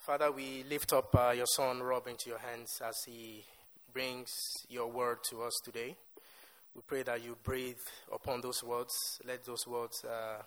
Father, we lift up your son Rob into your hands as he brings your word to us today. We pray that you breathe upon those words. Let those words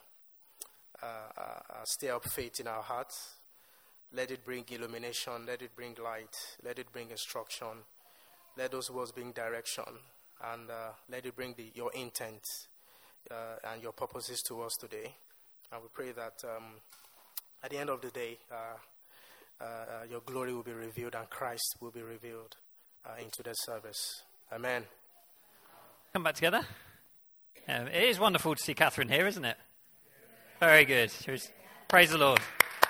stir up faith in our hearts. Let it bring illumination. Let it bring light. Let it bring instruction. Let those words bring direction. And let it bring your intent and your purposes to us today. And we pray that at the end of the day, your glory will be revealed and Christ will be revealed into this service. Amen. Come back together. It is wonderful to see Catherine here, isn't it? Very good. Praise the Lord.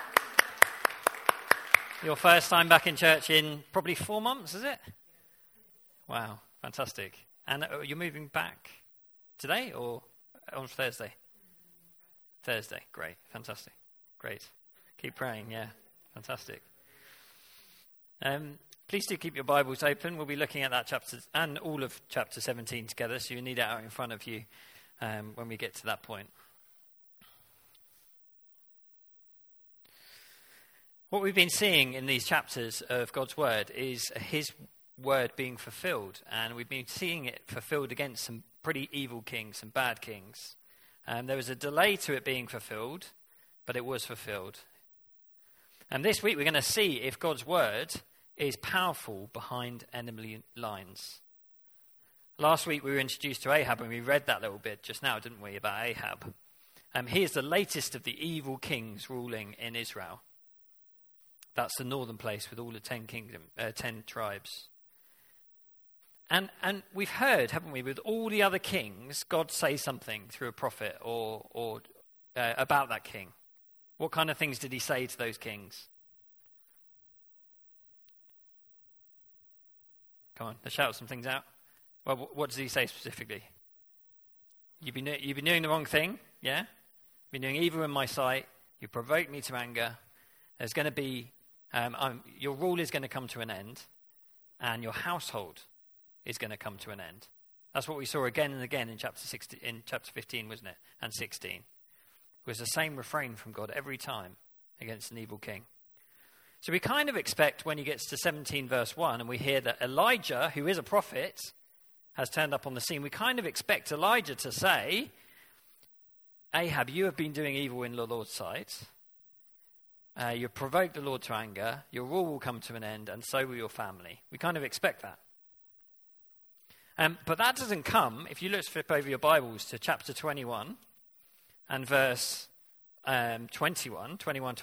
Your first time back in church in probably 4 months, is it? Wow, fantastic. And you're moving back today or on Thursday? Thursday, great, fantastic, great. Keep praying, yeah. Fantastic. Please do keep your Bibles open. We'll be looking at that chapter and all of chapter 17 together, so you need it out in front of you when we get to that point. What we've been seeing in these chapters of God's Word is His Word being fulfilled, and we've been seeing it fulfilled against some pretty evil kings, some bad kings. There was a delay to it being fulfilled, but it was fulfilled. And this week we're going to see if God's word is powerful behind enemy lines. Last week we were introduced to Ahab, and we read that little bit just now, didn't we, about Ahab. He is the latest of the evil kings ruling in Israel. That's the northern place with all the 10 tribes. And we've heard, haven't we, with all the other kings, God say something through a prophet or about that king. What kind of things did he say to those kings? Come on, let's shout some things out. Well, what does he say specifically? You've been doing the wrong thing, yeah? You've been doing evil in my sight. You provoked me to anger. There's going to be, your rule is going to come to an end, and your household is going to come to an end. That's what we saw again and again in chapter 15, wasn't it? And 16. It was the same refrain from God every time against an evil king. So we kind of expect when he gets to 17 verse 1 and we hear that Elijah, who is a prophet, has turned up on the scene, we kind of expect Elijah to say, Ahab, you have been doing evil in the Lord's sight. You've provoked the Lord to anger. Your rule will come to an end, and so will your family. We kind of expect that. But that doesn't come, if you look, flip over your Bibles to chapter 21, and verse 21.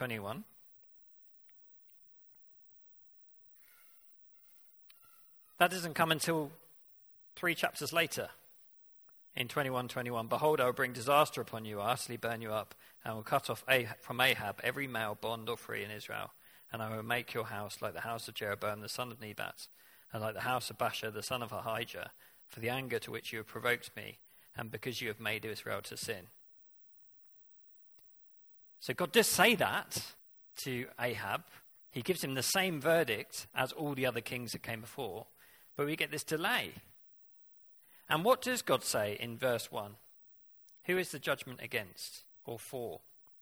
That doesn't come until 3 chapters later. In 21:21, behold, I will bring disaster upon you, utterly burn you up, and will cut off from Ahab every male, bond or free in Israel. And I will make your house like the house of Jeroboam the son of Nebat, and like the house of Baasha the son of Ahijah, for the anger to which you have provoked me, and because you have made Israel to sin. So God does say that to Ahab. He gives him the same verdict as all the other kings that came before, but we get this delay. And what does God say in verse 1? Who is the judgment against or for?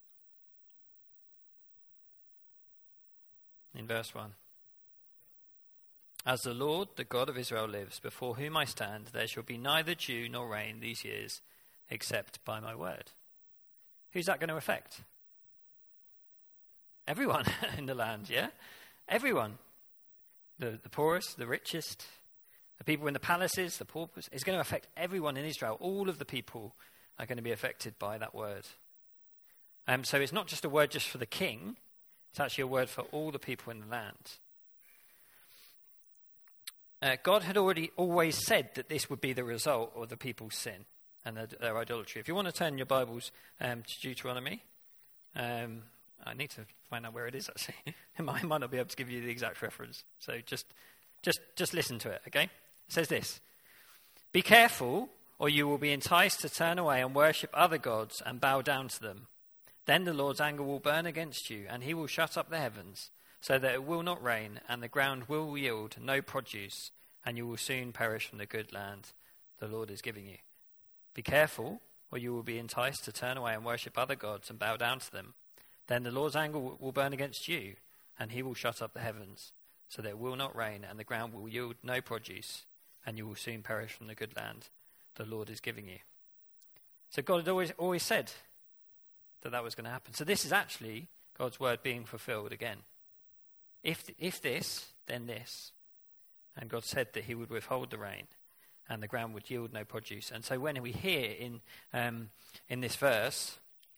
In verse 1. As the Lord, the God of Israel lives, before whom I stand, there shall be neither dew nor rain these years, except by my word. Who's that going to affect? Everyone in the land, yeah? Everyone. The poorest, the richest, the people in the palaces, the paupers. It's going to affect everyone in Israel. All of the people are going to be affected by that word. So it's not just a word just for the king. It's actually a word for all the people in the land. God had always said that this would be the result of the people's sin and their idolatry. If you want to turn your Bibles to Deuteronomy, I need to find out where it is, actually. I might not be able to give you the exact reference. So just listen to it, okay? It says this: be careful, or you will be enticed to turn away and worship other gods and bow down to them. Then the Lord's anger will burn against you, and he will shut up the heavens, so that it will not rain, and the ground will yield no produce, and you will soon perish from the good land the Lord is giving you. Be careful, or you will be enticed to turn away and worship other gods and bow down to them. Then the Lord's anger will burn against you, and he will shut up the heavens, so that it will not rain, and the ground will yield no produce, and you will soon perish from the good land the Lord is giving you. So God had always said that was going to happen. So this is actually God's word being fulfilled again. If this, then this. And God said that he would withhold the rain, and the ground would yield no produce. And so when we hear in this verse,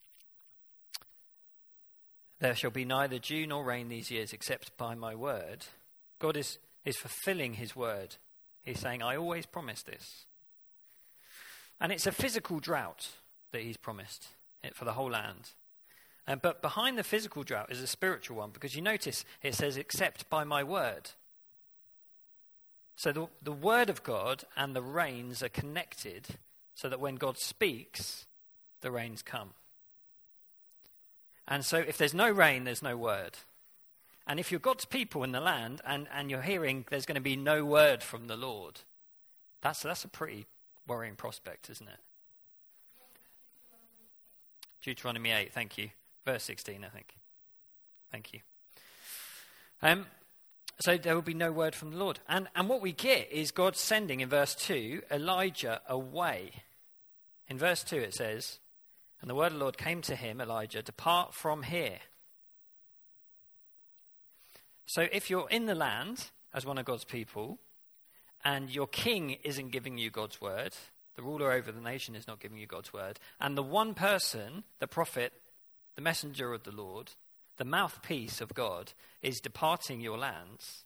there shall be neither dew nor rain these years except by my word, God is fulfilling his word. He's saying, I always promised this. And it's a physical drought that he's promised for the whole land. But behind the physical drought is a spiritual one, because you notice it says, except by my word. So the word of God and the rains are connected, so that when God speaks, the rains come. And so if there's no rain, there's no word. And if you're God's people in the land and you're hearing there's going to be no word from the Lord, that's a pretty worrying prospect, isn't it? Deuteronomy 8, thank you. Verse 16, I think. Thank you. So there will be no word from the Lord. And what we get is God sending, in verse 2, Elijah away. In verse 2 it says, and the word of the Lord came to him, Elijah, depart from here. So if you're in the land as one of God's people, and your king isn't giving you God's word, the ruler over the nation is not giving you God's word, and the one person, the prophet, the messenger of the Lord, the mouthpiece of God, is departing your lands,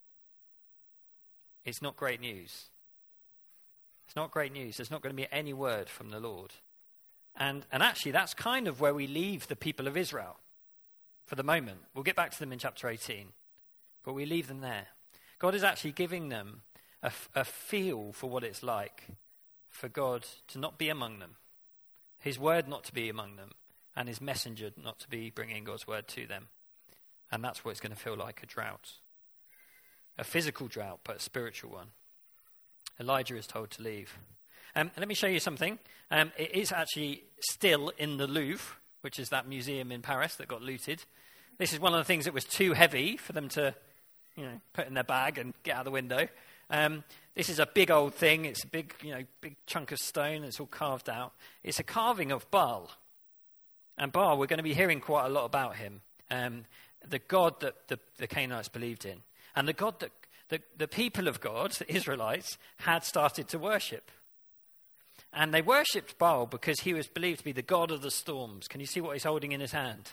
it's not great news. It's not great news. There's not going to be any word from the Lord. And actually, that's kind of where we leave the people of Israel for the moment. We'll get back to them in chapter 18. But we leave them there. God is actually giving them a feel for what it's like for God to not be among them, his word not to be among them, and his messenger not to be bringing God's word to them. And that's what it's going to feel like, a drought. A physical drought, but a spiritual one. Elijah is told to leave. Let me show you something. It is actually still in the Louvre, which is that museum in Paris that got looted. This is one of the things that was too heavy for them to put in their bag and get out the window. This is a big old thing. It's a big chunk of stone. It's all carved out. It's a carving of Baal. And Baal, we're going to be hearing quite a lot about him. The God that the Canaanites believed in. And the God that the people of God, the Israelites, had started to worship. And they worshipped Baal because he was believed to be the god of the storms. Can you see what he's holding in his hand?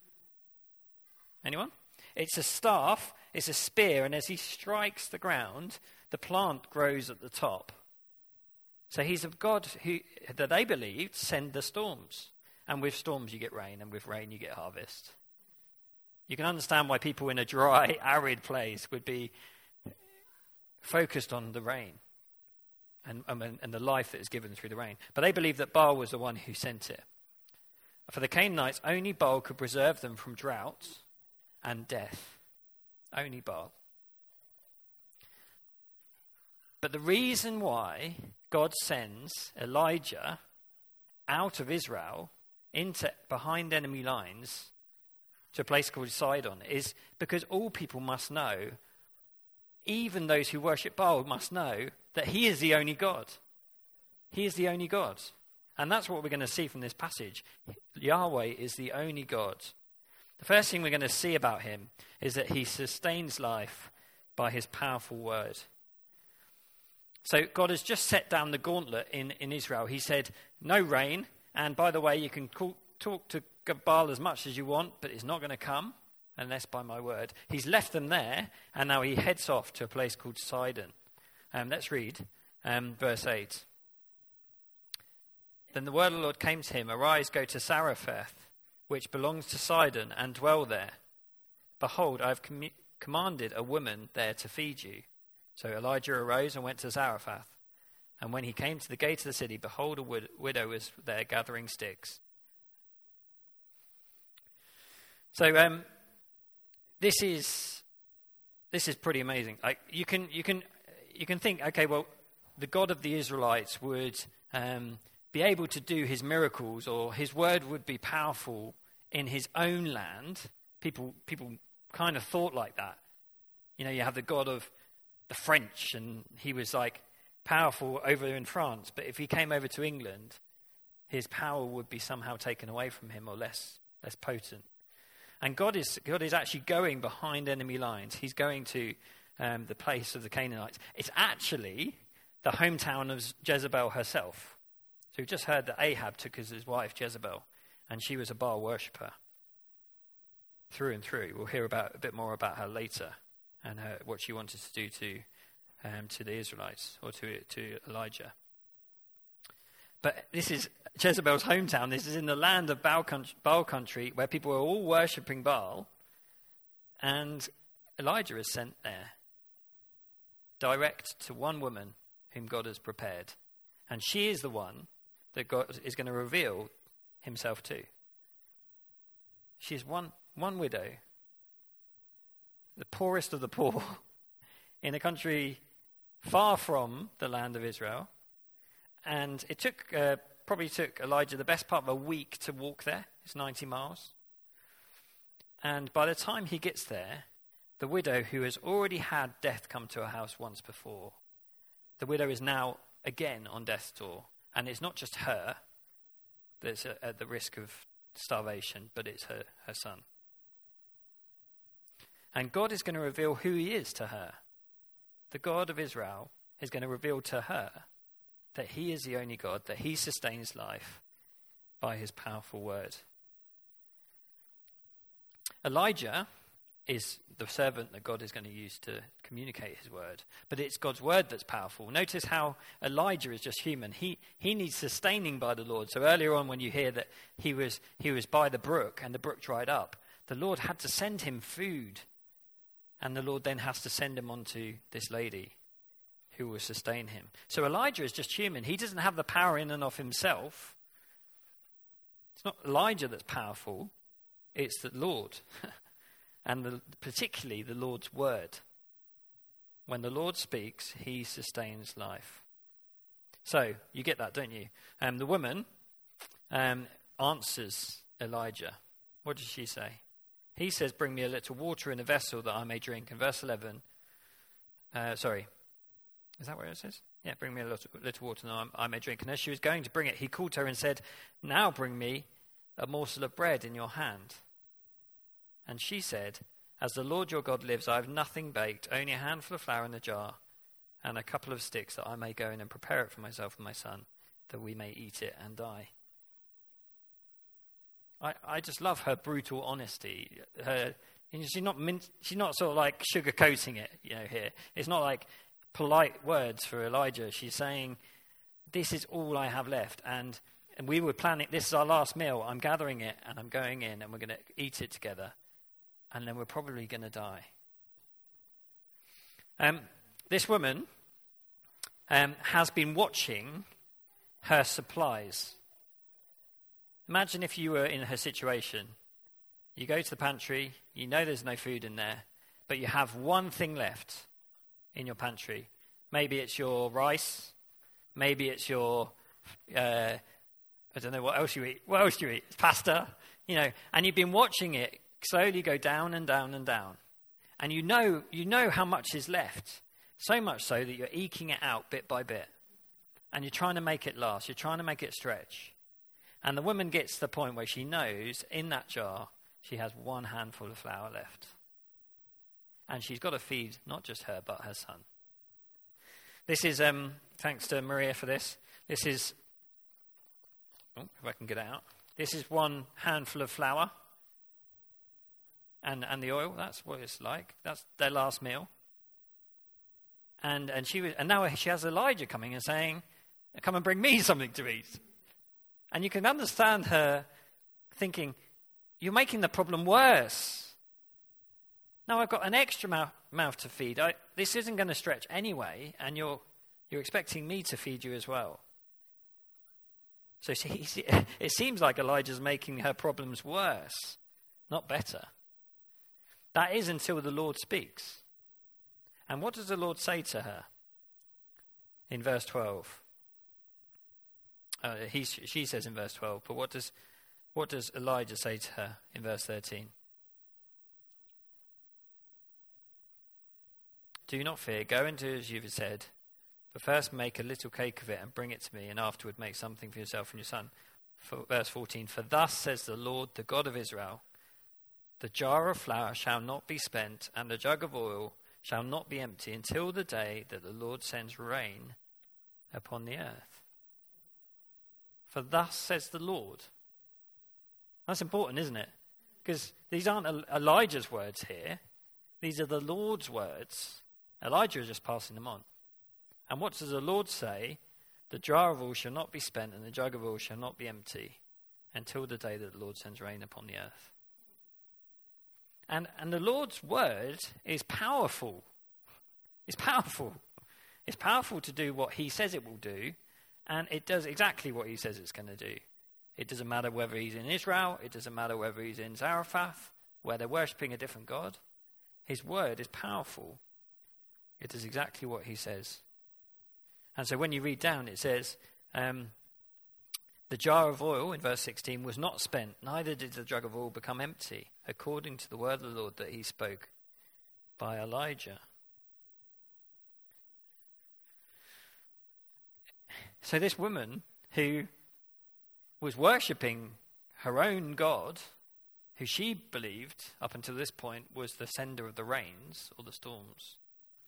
Anyone? It's a staff, it's a spear, and as he strikes the ground, the plant grows at the top. So he's a God that they believed send the storms. And with storms you get rain, and with rain you get harvest. You can understand why people in a dry, arid place would be focused on the rain and the life that is given through the rain. But they believed that Baal was the one who sent it. For the Canaanites, only Baal could preserve them from drought and death. Only Baal. But the reason why God sends Elijah out of Israel into behind enemy lines to a place called Sidon is because all people must know, even those who worship Baal must know, that he is the only God. He is the only God. And that's what we're going to see from this passage. Yahweh is the only God. The first thing we're going to see about him is that he sustains life by his powerful word. So God has just set down the gauntlet in Israel. He said, no rain, and by the way, you can talk to Baal as much as you want, but it's not going to come unless by my word. He's left them there, and now he heads off to a place called Sidon. Let's read verse 8. Then the word of the Lord came to him, arise, go to Zarephath, which belongs to Sidon, and dwell there. Behold, I have commanded a woman there to feed you. So Elijah arose and went to Zarephath. And when he came to the gate of the city, behold, a widow was there gathering sticks. So this is pretty amazing. Like you can think, okay, well, the God of the Israelites would be able to do his miracles, or his word would be powerful in his own land. People kind of thought like that. You have the God of the French, and he was like powerful over in France, but if he came over to England, his power would be somehow taken away from him, or less potent. And God is actually going behind enemy lines. He's going to the place of the Canaanites. It's actually the hometown of Jezebel herself. So we've just heard that Ahab took as his wife Jezebel, and she was a Baal worshipper through and through. We'll hear a bit more about her later, and what she wanted to do to the Israelites, or to Elijah. But this is Jezebel's hometown. This is in the land of Baal country, where people are all worshipping Baal, and Elijah is sent there, direct to one woman whom God has prepared. And she is the one that God is going to reveal himself to. She is one widow, the poorest of the poor, in a country far from the land of Israel. And it probably took Elijah the best part of a week to walk there. It's 90 miles. And by the time he gets there, the widow, who has already had death come to her house once before, the widow is now again on death's door. And it's not just her that's at the risk of starvation, but it's her son. And God is going to reveal who he is to her. The God of Israel is going to reveal to her that he is the only God, that he sustains life by his powerful word. Elijah is the servant that God is going to use to communicate his word. But it's God's word that's powerful. Notice how Elijah is just human. He needs sustaining by the Lord. So earlier on, when you hear that he was by the brook and the brook dried up, the Lord had to send him food. And the Lord then has to send him on to this lady who will sustain him. So Elijah is just human. He doesn't have the power in and of himself. It's not Elijah that's powerful. It's the Lord. And particularly the Lord's word. When the Lord speaks, he sustains life. So, you get that, don't you? The woman answers Elijah. What does she say? He says, bring me a little water in a vessel that I may drink. In verse 11, is that where it says? Yeah, bring me a little water that I may drink. And as she was going to bring it, he called to her and said, now bring me a morsel of bread in your hand. And she said, as the Lord your God lives, I have nothing baked, only a handful of flour in the jar, and a couple of sticks, that I may go in and prepare it for myself and my son, that we may eat it and die. I just love her brutal honesty. She's not sort of like sugarcoating it, here. It's not like polite words for Elijah. She's saying, this is all I have left, and we were planning, this is our last meal. I'm gathering it, and I'm going in, and we're going to eat it together. And then we're probably going to die. This woman has been watching her supplies. Imagine if you were in her situation. You go to the pantry, you know there's no food in there, but you have one thing left in your pantry. Maybe it's your rice, maybe it's your, I don't know what else you eat. What else do you eat? Pasta, and you've been watching it slowly go down and down and down. And you know how much is left. So much so that you're eking it out bit by bit. And you're trying to make it last. You're trying to make it stretch. And the woman gets to the point where she knows in that jar she has one handful of flour left. And she's got to feed not just her, but her son. This is, thanks to Maria for this. This is, if I can get it out. This is one handful of flour. And the oil, that's what it's like. That's their last meal. And now she has Elijah coming and saying, come and bring me something to eat. And you can understand her thinking, you're making the problem worse. Now I've got an extra mouth to feed. This isn't going to stretch anyway, and you're expecting me to feed you as well. So it seems like Elijah's making her problems worse, not better. That is until the Lord speaks. And what does the Lord say to her? In verse 12. She says in verse 12, but what does Elijah say to her in verse 13? Do not fear. Go and do as you have said. But first make a little cake of it and bring it to me, and afterward make something for yourself and your son. Verse 14, for thus says the Lord, the God of Israel, the jar of flour shall not be spent, and the jug of oil shall not be empty until the day that the Lord sends rain upon the earth. For thus says the Lord. That's important, isn't it? Because these aren't Elijah's words here. These are the Lord's words. Elijah is just passing them on. And what does the Lord say? The jar of oil shall not be spent, and the jug of oil shall not be empty until the day that the Lord sends rain upon the earth. And the Lord's word is powerful. It's powerful. It's powerful to do what he says it will do, and it does exactly what he says it's going to do. It doesn't matter whether he's in Israel. It doesn't matter whether he's in Zarephath, where they're worshipping a different God. His word is powerful. It does exactly what he says. And so when you read down, it says, the jar of oil, in verse 16, was not spent, neither did the jug of oil become empty, according to the word of the Lord that he spoke by Elijah. So this woman who was worshipping her own God, who she believed up until this point was the sender of the rains or the storms,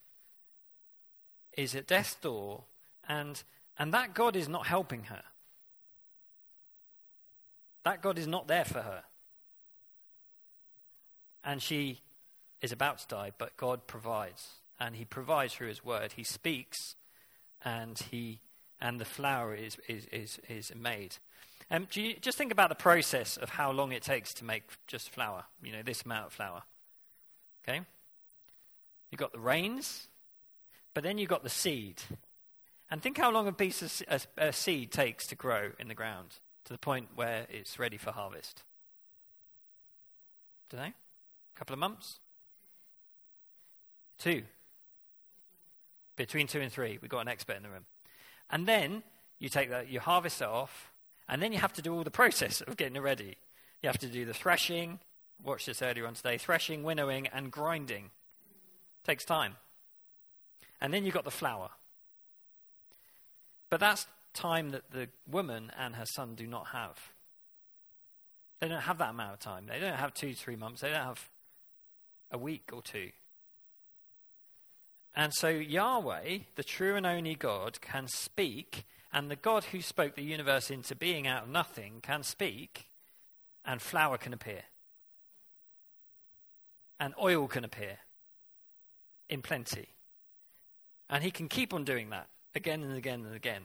is at death's door, and that God is not helping her. That God is not there for her. And she is about to die, but God provides. And he provides through his word. He speaks, and the flour is made. Do you just think about the process of how long it takes to make just flour? You know, this amount of flour. Okay? You've got the rains, but then you've got the seed. And think how long a piece of a seed takes to grow in the ground to the point where it's ready for harvest. Don't know? A couple of months? 2. Between 2 and 3. We've got an expert in the room. And then you take that, you harvest it off, and then you have to do all the process of getting it ready. You have to do the threshing, watched this earlier on today, threshing, winnowing, and grinding. Takes time. And then you've got the flour. But that's time that the woman and her son do not have. They don't have that amount of time. They don't have 2-3 months. They don't have a week or 2. And so Yahweh, the true and only God, can speak, and the God who spoke the universe into being out of nothing can speak, and flour can appear. And oil can appear in plenty. And he can keep on doing that again and again and again.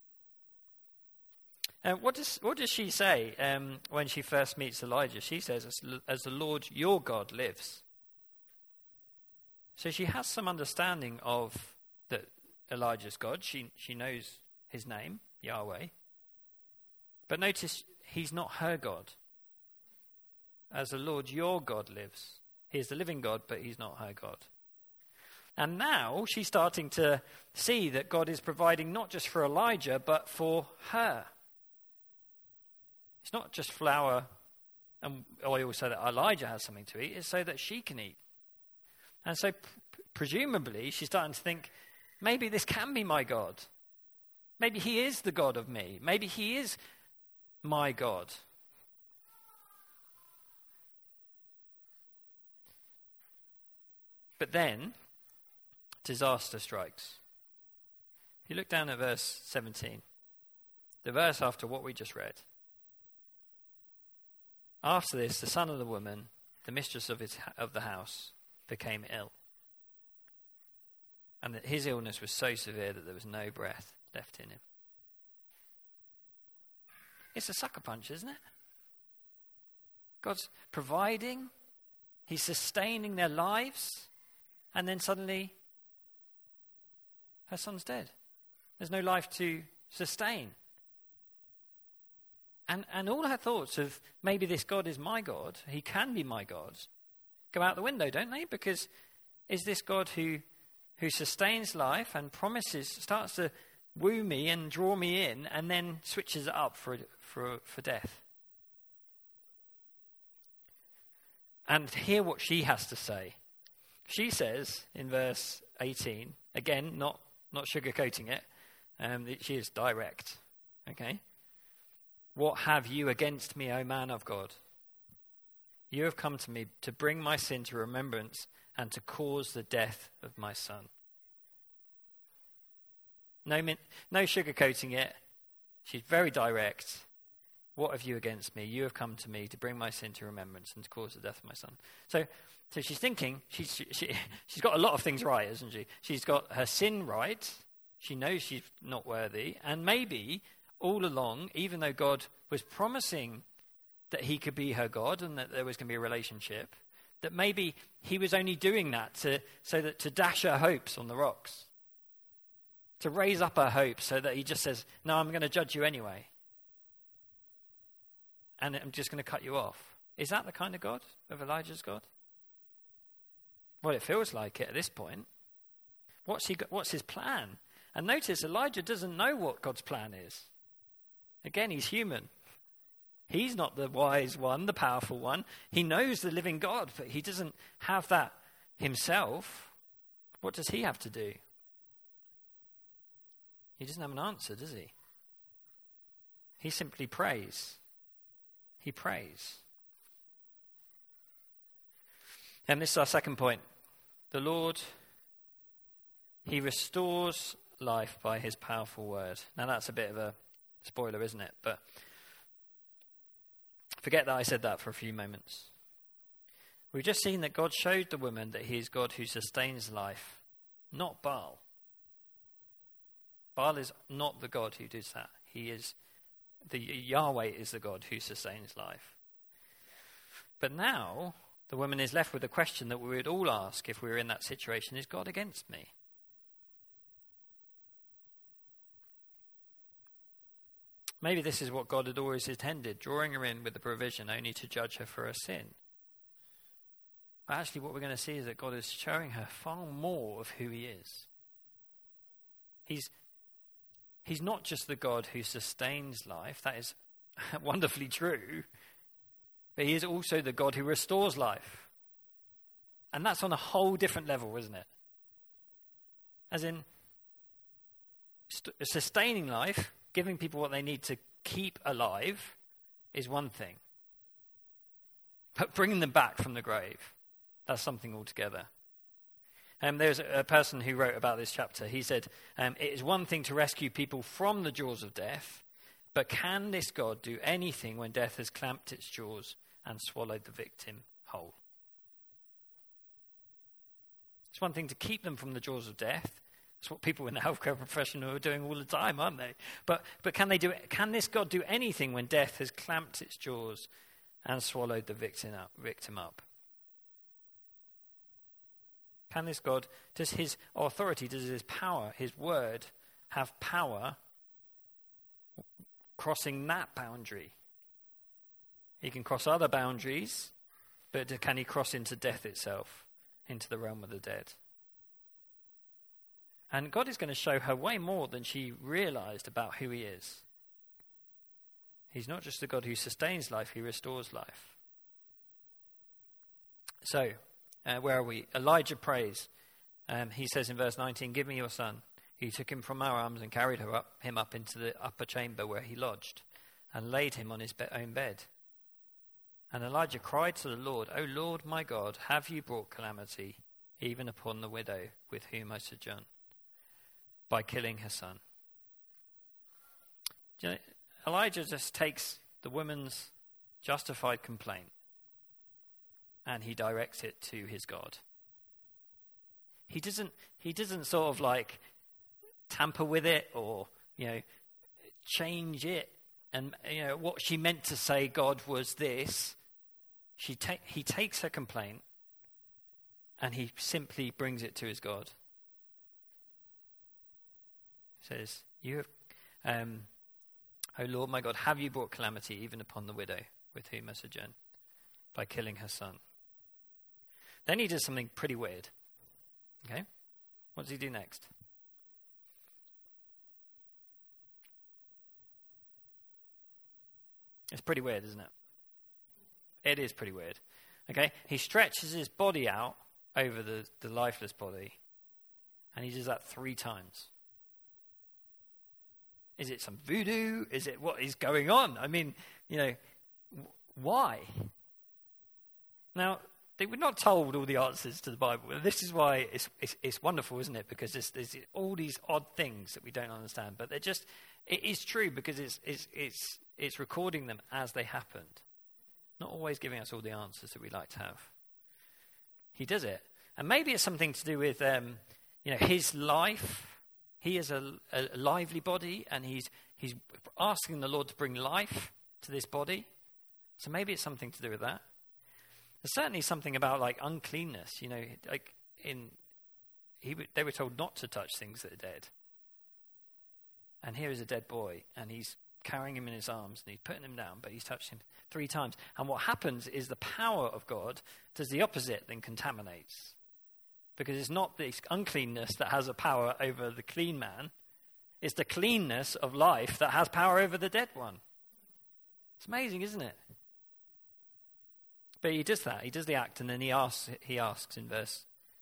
What does she say when she first meets Elijah? She says, as the Lord your God lives. So she has some understanding of that Elijah's God. She knows his name, Yahweh. But notice, he's not her God. As the Lord your God lives. He is the living God, but he's not her God. And now she's starting to see that God is providing not just for Elijah, but for her. It's not just flour and oil so that Elijah has something to eat. It's so that she can eat. And so presumably she's starting to think, maybe this can be my God. Maybe he is the God of me. Maybe he is my God. But then disaster strikes. If you look down at verse 17, the verse after what we just read. After this, the son of the woman, the mistress of the house, became ill. And that his illness was so severe that there was no breath left in him. It's a sucker punch, isn't it? God's providing. He's sustaining their lives. And then suddenly, her son's dead. There's no life to sustain. And all her thoughts of maybe this God is my God, he can be my God, go out the window, don't they? Because is this God who sustains life and promises, starts to woo me and draw me in, and then switches it up for death? And hear what she has to say. She says in verse 18, again, not sugarcoating it, she is direct. Okay? What have you against me, O man of God? You have come to me to bring my sin to remembrance and to cause the death of my son. No sugarcoating it. She's very direct. What have you against me? You have come to me to bring my sin to remembrance and to cause the death of my son. So she's thinking, she's got a lot of things right, isn't she? She's got her sin right. She knows she's not worthy. And maybe all along, even though God was promising that he could be her God and that there was going to be a relationship, that maybe he was only doing that to dash her hopes on the rocks, to raise up her hopes so that he just says, no, I'm going to judge you anyway. And I'm just going to cut you off. Is that the kind of God, of Elijah's God? Well, it feels like it at this point. What's his plan? And notice Elijah doesn't know what God's plan is. Again, he's human. He's not the wise one, the powerful one. He knows the living God, but he doesn't have that himself. What does he have to do? He doesn't have an answer, does he? He simply prays. He prays. And this is our second point. The Lord, he restores life by his powerful word. Now that's a bit of a spoiler, isn't it? But forget that I said that for a few moments. We've just seen that God showed the woman that he is God who sustains life, not Baal. Baal is not the God who does that. Yahweh is the God who sustains life. But now, the woman is left with a question that we would all ask if we were in that situation: is God against me? Maybe this is what God had always intended, drawing her in with the provision only to judge her for her sin. But actually what we're going to see is that God is showing her far more of who he is. He's not just the God who sustains life, that is wonderfully true, but he is also the God who restores life. And that's on a whole different level, isn't it? As in, sustaining life, giving people what they need to keep alive, is one thing. But bringing them back from the grave, that's something altogether. There's a person who wrote about this chapter. He said, it is one thing to rescue people from the jaws of death, but can this God do anything when death has clamped its jaws and swallowed the victim whole? It's one thing to keep them from the jaws of death. That's what people in the healthcare profession are doing all the time, aren't they? But can they do it? Can this God do anything when death has clamped its jaws and swallowed the victim up? Can this God, does his authority, does his power, his word, have power crossing that boundary? He can cross other boundaries, but can he cross into death itself, into the realm of the dead? And God is going to show her way more than she realized about who he is. He's not just the God who sustains life, he restores life. So, where are we? Elijah prays. He says in verse 19, "Give me your son." He took him from our arms and carried him up into the upper chamber where he lodged and laid him on his own bed. And Elijah cried to the Lord, "O Lord my God, have you brought calamity even upon the widow with whom I sojourn, by killing her son?" You know, Elijah just takes the woman's justified complaint and he directs it to his God. He doesn't sort of like tamper with it or, change it. And, what she meant to say, God, was this. He takes her complaint and he simply brings it to his God. He says, "O Lord my God, have you brought calamity even upon the widow with whom I sojourn, by killing her son?" Then he does something pretty weird. Okay? What does he do next? It's pretty weird, isn't it? It is pretty weird. Okay? He stretches his body out over the lifeless body And he does that 3 times. Is it some voodoo? Is it what is going on? I mean, why? Now, they were not told all the answers to the Bible. This is why it's wonderful, isn't it? Because there's all these odd things that we don't understand. But it is true because it's recording them as they happened. Not always giving us all the answers that we like to have. He does it. And maybe it's something to do with his life. He is a lively body, and he's asking the Lord to bring life to this body. So maybe it's something to do with that. There's certainly something about like uncleanness. They were told not to touch things that are dead. And here is a dead boy, and he's carrying him in his arms, and he's putting him down, but he's touched him 3 times. And what happens is the power of God does the opposite, then contaminates. Because it's not the uncleanness that has a power over the clean man. It's the cleanness of life that has power over the dead one. It's amazing, isn't it? But he does that. He does the act, and then he asks in verse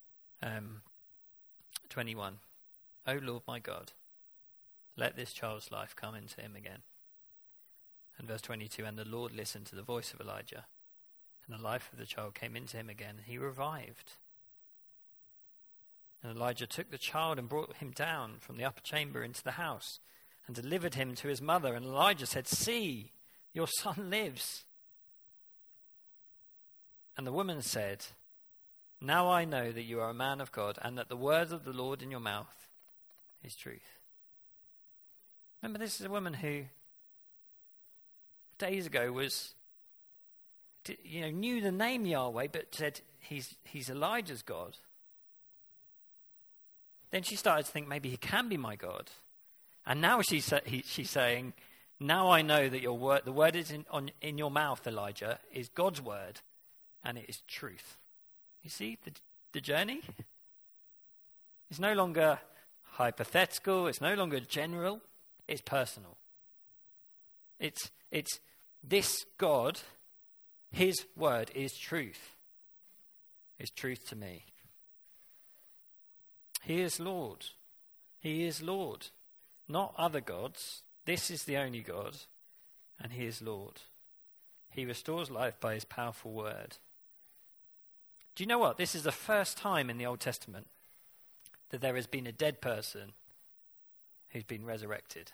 21, "O Lord my God, let this child's life come into him again." And verse 22, "And the Lord listened to the voice of Elijah, and the life of the child came into him again, and he revived. And Elijah took the child and brought him down from the upper chamber into the house and delivered him to his mother. And Elijah said, 'See, your son lives.' And the woman said, 'Now I know that you are a man of God, and that the words of the Lord in your mouth is truth.'" Remember, this is a woman who days ago knew the name Yahweh, but said he's Elijah's God. Then she started to think maybe he can be my God. And now she's saying, "Now I know that the word is in your mouth, Elijah, is God's word, and it is truth." You see the journey? It's no longer hypothetical. It's no longer general. It's personal. It's this God, his word is truth. It's truth to me. He is Lord. He is Lord. Not other gods. This is the only God, and he is Lord. He restores life by his powerful word. Do you know what? This is the first time in the Old Testament that there has been a dead person who's been resurrected.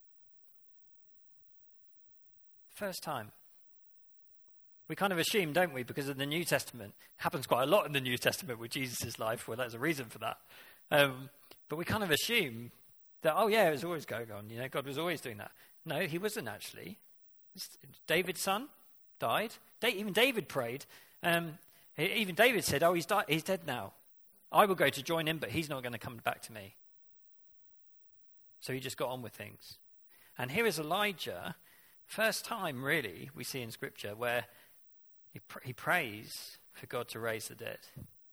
First time. We kind of assume, don't we, because of the New Testament. It happens quite a lot in the New Testament with Jesus' life. Well, there's a reason for that. But we kind of assume that, it was always going on. God was always doing that. No, he wasn't actually. David's son died. Even David prayed. Even David said, "Oh, he's dead now. I will go to join him, but he's not going to come back to me." So he just got on with things. And here is Elijah, first time really we see in Scripture where he prays for God to raise the dead.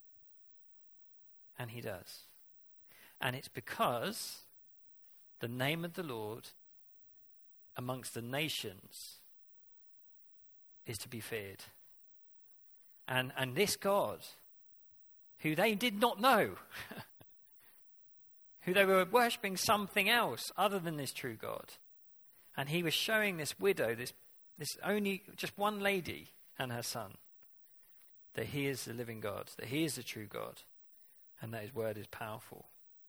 And he does. And it's because the name of the Lord amongst the nations is to be feared. And this God, who they did not know, who they were worshipping something else other than this true God. And he was showing this widow, this only just one lady and her son, that he is the living God, that he is the true God, and that his word is powerful.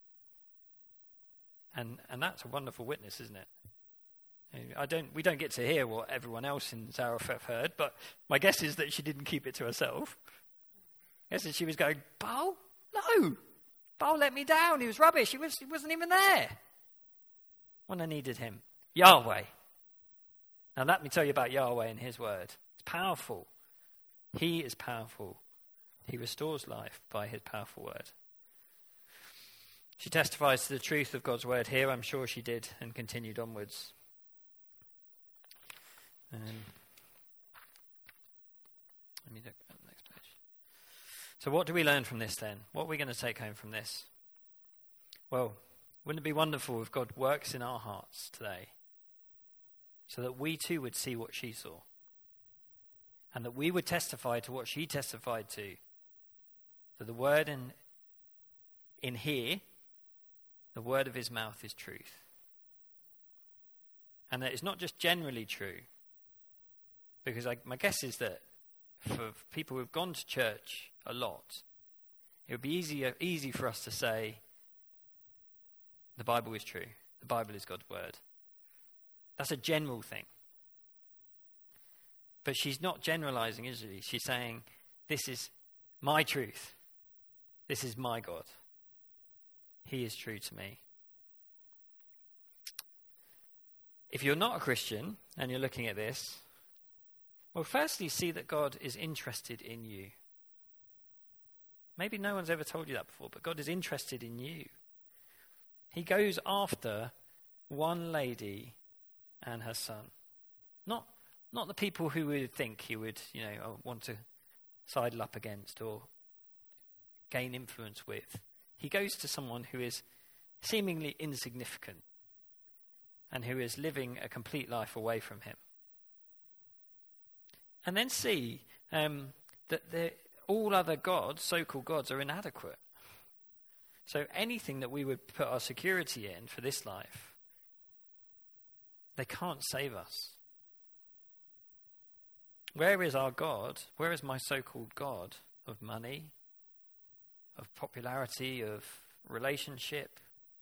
And that's a wonderful witness, isn't it? We don't get to hear what everyone else in Zarephath heard, but my guess is that she didn't keep it to herself. I guess that she was going, "Baal? No! Baal let me down. He was rubbish. He wasn't even there when I needed him. Yahweh." Now let me tell you about Yahweh and his word. It's powerful. He is powerful. He restores life by his powerful word. She testifies to the truth of God's word here. I'm sure she did, and continued onwards. Let me look at the next page. So what do we learn from this then? What are we going to take home from this? Well, wouldn't it be wonderful if God works in our hearts today so that we too would see what she saw and that we would testify to what she testified to? That the word in here The word of his mouth is truth. And that it's not just generally true, because my guess is that for people who've gone to church a lot, it would be easy for us to say, the Bible is true. The Bible is God's word. That's a general thing. But she's not generalizing, is she? She's saying, this is my truth. This is my God. He is true to me. If you're not a Christian and you're looking at this, well, firstly, see that God is interested in you. Maybe no one's ever told you that before, but God is interested in you. He goes after one lady and her son. Not the people who would think he would, want to sidle up against or gain influence with. He goes to someone who is seemingly insignificant and who is living a complete life away from him. And then see that all other gods, so-called gods, are inadequate. So anything that we would put our security in for this life, they can't save us. Where is our God? Where is my so-called God of money, of popularity, of relationship,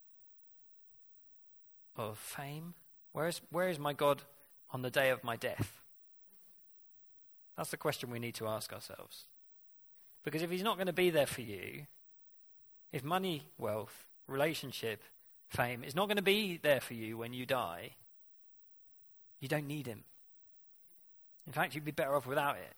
of fame? Where is my God on the day of my death? That's the question we need to ask ourselves. Because if he's not going to be there for you, if money, wealth, relationship, fame is not going to be there for you when you die, you don't need him. In fact, you'd be better off without it.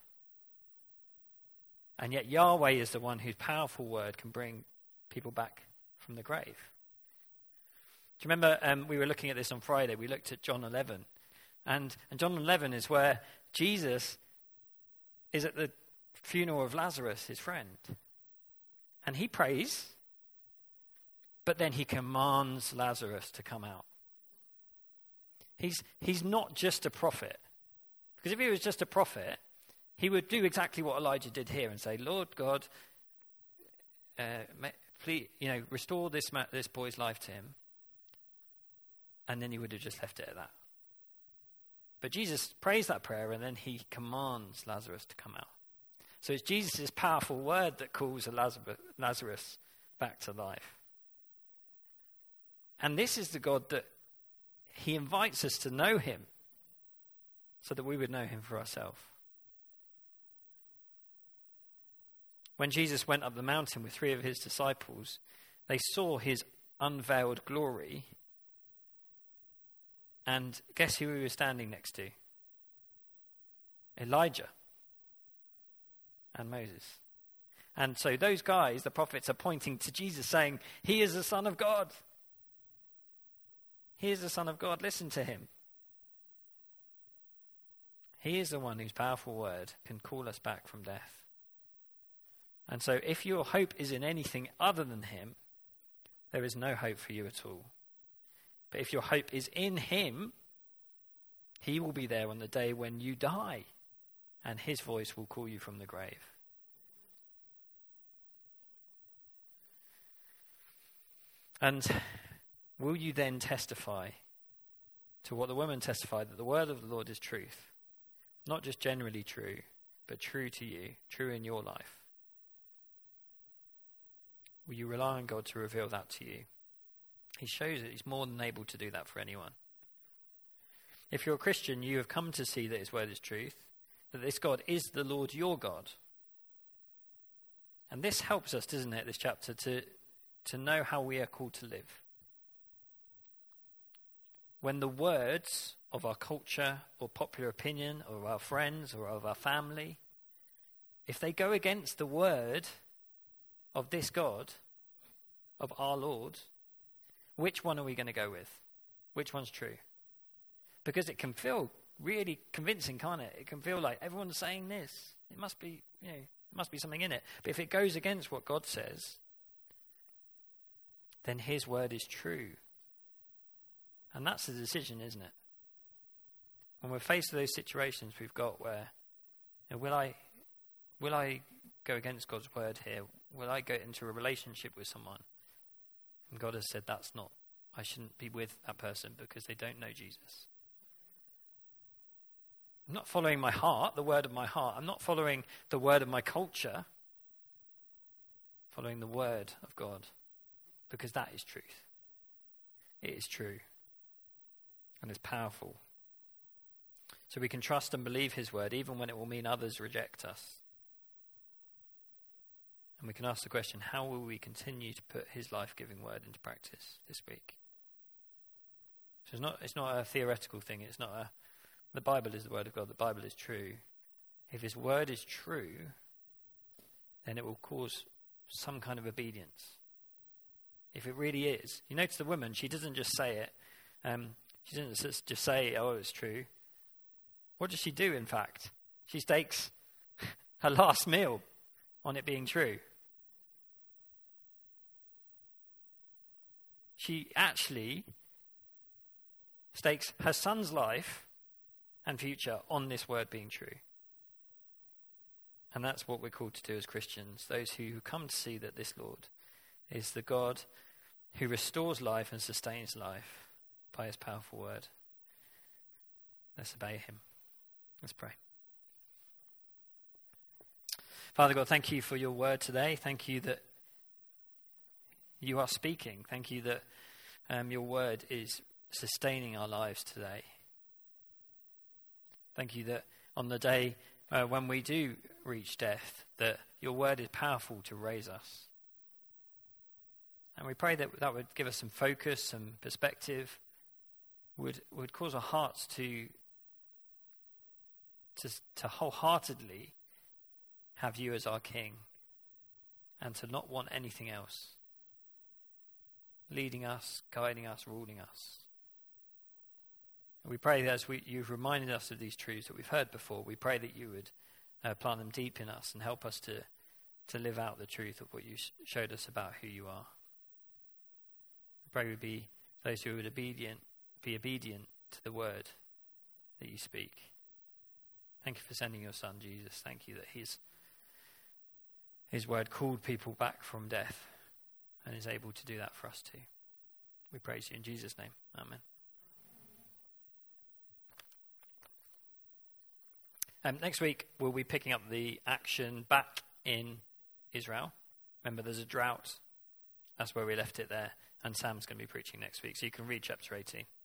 And yet Yahweh is the one whose powerful word can bring people back from the grave. Do you remember we were looking at this on Friday? We looked at John 11. And John 11 is where Jesus is at the funeral of Lazarus, his friend. And he prays, but then he commands Lazarus to come out. He's not just a prophet. Because if he was just a prophet, he would do exactly what Elijah did here and say, Lord God, please, restore this boy's life to him. And then he would have just left it at that. But Jesus prays that prayer and then he commands Lazarus to come out. So it's Jesus' powerful word that calls Lazarus back to life. And this is the God that he invites us to know him so that we would know him for ourselves. When Jesus went up the mountain with 3 of his disciples, they saw his unveiled glory. And guess who he was standing next to? Elijah and Moses. And so those guys, the prophets, are pointing to Jesus saying, he is the Son of God. He is the Son of God. Listen to him. He is the one whose powerful word can call us back from death. And so if your hope is in anything other than him, there is no hope for you at all. But if your hope is in him, he will be there on the day when you die, and his voice will call you from the grave. And will you then testify to what the woman testified, that the word of the Lord is truth? Not just generally true, but true to you, true in your life. Will you rely on God to reveal that to you? He shows it. He's more than able to do that for anyone. If you're a Christian, you have come to see that his word is truth, that this God is the Lord your God. And this helps us, doesn't it, this chapter, to know how we are called to live. When the words of our culture or popular opinion or our friends or of our family, if they go against the word of this God, of our Lord, which one are we going to go with? Which one's true? Because it can feel really convincing, can't it? It can feel like everyone's saying this. It must be, there must be something in it. But if it goes against what God says, then his word is true. And that's the decision, isn't it? When we're faced with those situations we've got where, will I go against God's word here? Will I go into a relationship with someone? And God has said I shouldn't be with that person because they don't know Jesus. I'm not following my heart, the word of my heart. I'm not following the word of my culture. Following the word of God, because that is truth. It is true. And it's powerful. So we can trust and believe his word, even when it will mean others reject us. And we can ask the question, how will we continue to put his life-giving word into practice this week? So it's not a theoretical thing. It's not the Bible is the word of God. The Bible is true. If his word is true, then it will cause some kind of obedience. If it really is. You notice the woman, she doesn't just say it. She doesn't just say, oh, it's true. What does she do, in fact? She stakes her last meal on it being true. She actually stakes her son's life and future on this word being true. And that's what we're called to do as Christians, those who come to see that this Lord is the God who restores life and sustains life by his powerful word. Let's obey him. Let's pray. Father God, thank you for your word today. Thank you that you are speaking. Thank you that your word is sustaining our lives today. Thank you that on the day when we do reach death, that your word is powerful to raise us. And we pray that would give us some focus, some perspective, would cause our hearts to wholeheartedly have you as our King and to not want anything else, leading us, guiding us, ruling us. And we pray that as you've reminded us of these truths that we've heard before, we pray that you would plant them deep in us and help us to live out the truth of what you showed us about who you are. We pray we'd be those who would be obedient to the word that you speak. Thank you for sending your son, Jesus. Thank you that his word called people back from death and is able to do that for us too. We praise you in Jesus' name. Amen. Next week, we'll be picking up the action back in Israel. Remember, there's a drought. That's where we left it there. And Sam's going to be preaching next week. So you can read chapter 18.